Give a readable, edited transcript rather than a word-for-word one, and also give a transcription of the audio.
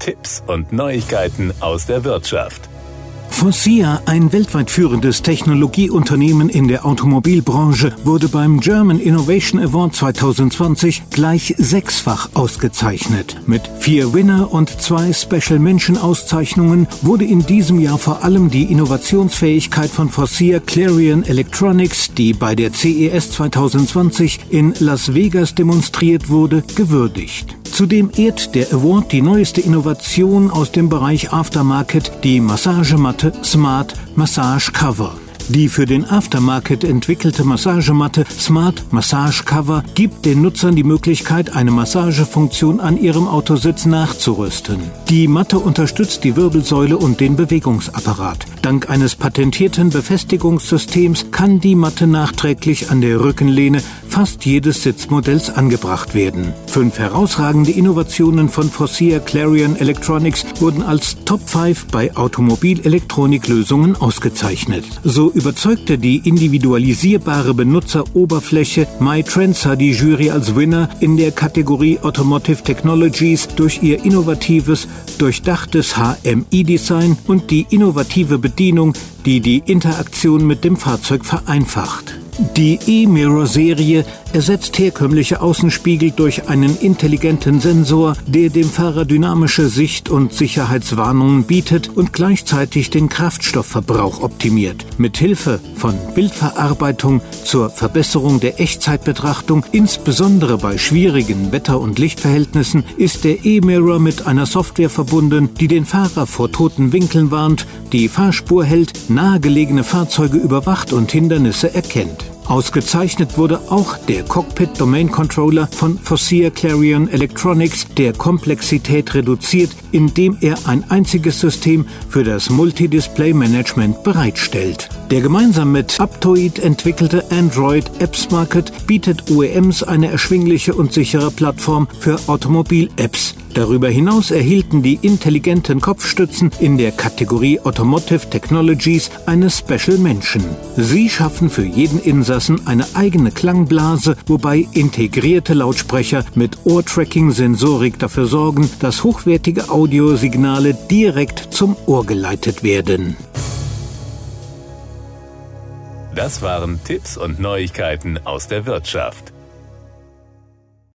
Tipps und Neuigkeiten aus der Wirtschaft. FORCIA, ein weltweit führendes Technologieunternehmen in der Automobilbranche, wurde beim German Innovation Award 2020 gleich 6-fach ausgezeichnet. Mit 4 Winner- und 2 Special Mention-Auszeichnungen wurde in diesem Jahr vor allem die Innovationsfähigkeit von FORCIA Clarion Electronics, die bei der CES 2020 in Las Vegas demonstriert wurde, gewürdigt. Zudem ehrt der Award die neueste Innovation aus dem Bereich Aftermarket, die Massagematte Smart Massage Cover. Die für den Aftermarket entwickelte Massagematte Smart Massage Cover gibt den Nutzern die Möglichkeit, eine Massagefunktion an ihrem Autositz nachzurüsten. Die Matte unterstützt die Wirbelsäule und den Bewegungsapparat. Dank eines patentierten Befestigungssystems kann die Matte nachträglich an der Rückenlehne fast jedes Sitzmodells angebracht werden. 5 herausragende Innovationen von FORCIA Clarion Electronics wurden als Top 5 bei Automobilelektroniklösungen ausgezeichnet. So überzeugte die individualisierbare Benutzeroberfläche MyTrensa die Jury als Winner in der Kategorie Automotive Technologies durch ihr innovatives, durchdachtes HMI-Design und die innovative Bedienung, die die Interaktion mit dem Fahrzeug vereinfacht. Die E-Mirror-Serie ersetzt herkömmliche Außenspiegel durch einen intelligenten Sensor, der dem Fahrer dynamische Sicht- und Sicherheitswarnungen bietet und gleichzeitig den Kraftstoffverbrauch optimiert. Mit Hilfe von Bildverarbeitung zur Verbesserung der Echtzeitbetrachtung, insbesondere bei schwierigen Wetter- und Lichtverhältnissen, ist der E-Mirror mit einer Software verbunden, die den Fahrer vor toten Winkeln warnt, die Fahrspur hält, nahegelegene Fahrzeuge überwacht und Hindernisse erkennt. Ausgezeichnet wurde auch der Cockpit Domain Controller von FORCIA Clarion Electronics, der Komplexität reduziert, indem er ein einziges System für das Multidisplay-Management bereitstellt. Der gemeinsam mit Aptoide entwickelte Android Apps Market bietet OEMs eine erschwingliche und sichere Plattform für Automobil-Apps. Darüber hinaus erhielten die intelligenten Kopfstützen in der Kategorie Automotive Technologies eine Special Mention. Sie schaffen für jeden Insassen eine eigene Klangblase, wobei integrierte Lautsprecher mit Ohr-Tracking-Sensorik dafür sorgen, dass hochwertige Audiosignale direkt zum Ohr geleitet werden. Das waren Tipps und Neuigkeiten aus der Wirtschaft.